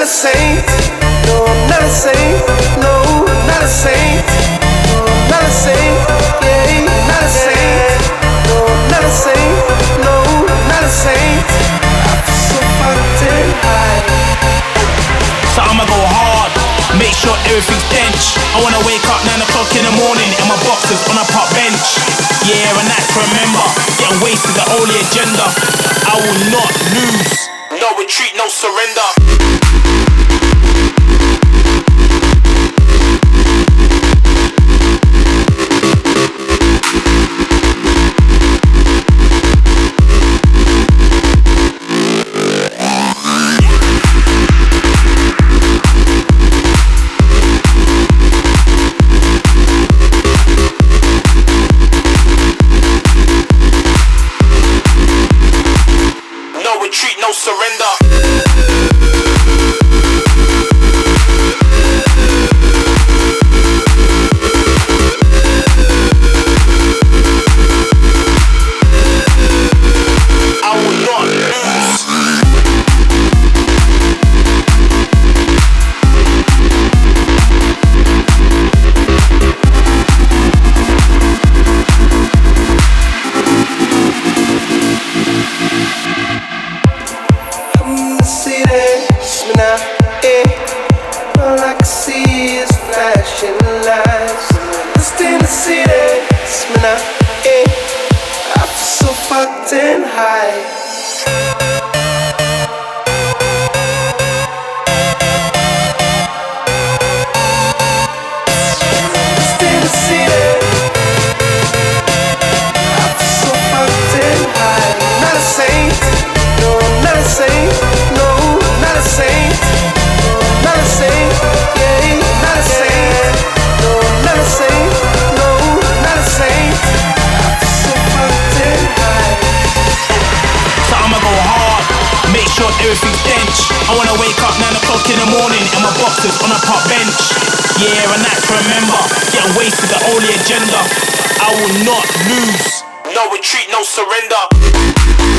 not a saint. No, I'm not a saint. No, I'm not a saint. No, I'm not a saint. Yeah, not a saint. No, I'm not a saint. No, I'm not a saint. I feel so fucking high. So I'ma go hard, make sure everything's dench. I wanna wake up 9 o'clock in the morning and my boxers on a park bench. Yeah, a night to remember, getting wasted the only agenda. I will not lose, no retreat, no surrender. Retreat, no surrender. I will not lose. All I can see is flashing lights. Just in the city, smell I feel so fucking high. Everything's dench. I wanna wake up 9 o'clock in the morning and my boxers on a park bench. Yeah, a night to remember, getting wasted the only agenda. I will not lose, no retreat, no surrender.